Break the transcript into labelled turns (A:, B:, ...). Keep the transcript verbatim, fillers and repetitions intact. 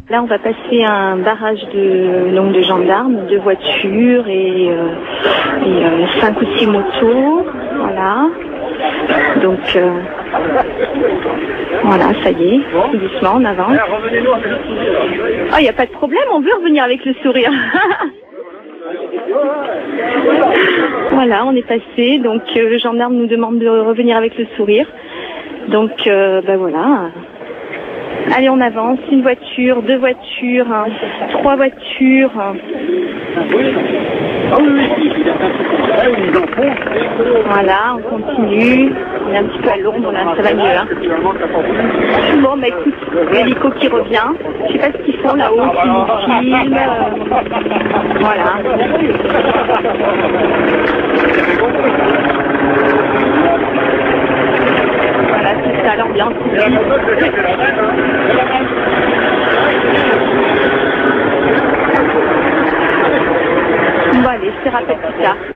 A: Là, on va passer un barrage de, donc de gendarmes, de voitures et, euh, et euh, cinq ou six motos. Voilà. Donc, euh, voilà, ça y est, tout doucement, on avance. Oh, il n'y a pas de problème, on veut revenir avec le sourire. Voilà, on est passé, donc euh, le gendarme nous demande de revenir avec le sourire. Donc, euh, ben voilà. Allez, on avance, une voiture, deux voitures, hein, trois voitures. Voilà, on continue. On est un petit peu à l'ombre, là, ça va mieux. Hein. Bon, bah écoute, l'hélico qui revient. Je sais pas ce qu'ils font là-haut, qui nous filment. Euh, voilà. Voilà, c'est ça l'ambiance. Bon, allez, je te rappelle plus tard.